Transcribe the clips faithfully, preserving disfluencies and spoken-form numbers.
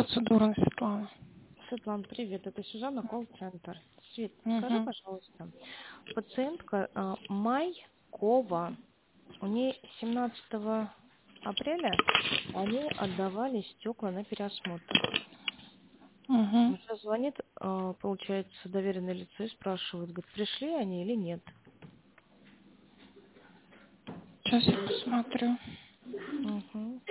процедура, Светлана. Светлана, привет, это Сюзанна, колл-центр. Свет, скажи, Угу. пожалуйста, пациентка а, Майкова, у ней семнадцатого апреля они отдавали стекла на переосмотр. Угу. Она звонит, а, получается, доверенное лицо и спрашивает, говорит, пришли они или нет. Сейчас я посмотрю. Угу.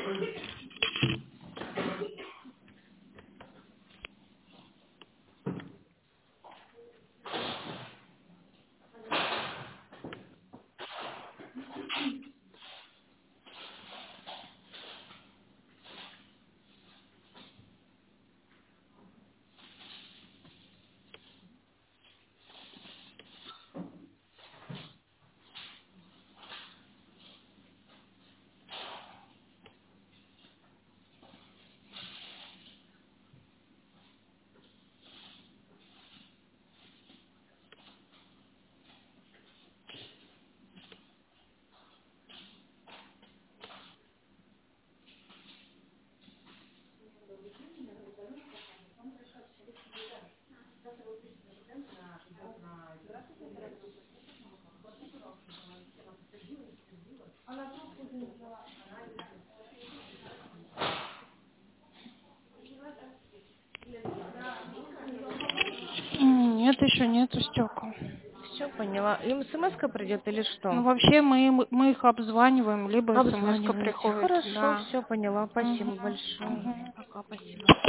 М, Нет, еще нету стекол. Все поняла. Им смс-ка придет или Ну, что? вообще мы, им- мы их обзваниваем, либо смс Обзваниваете. приходит. Хорошо, Да. все поняла. Спасибо Угу. большое. Угу. Пока, спасибо.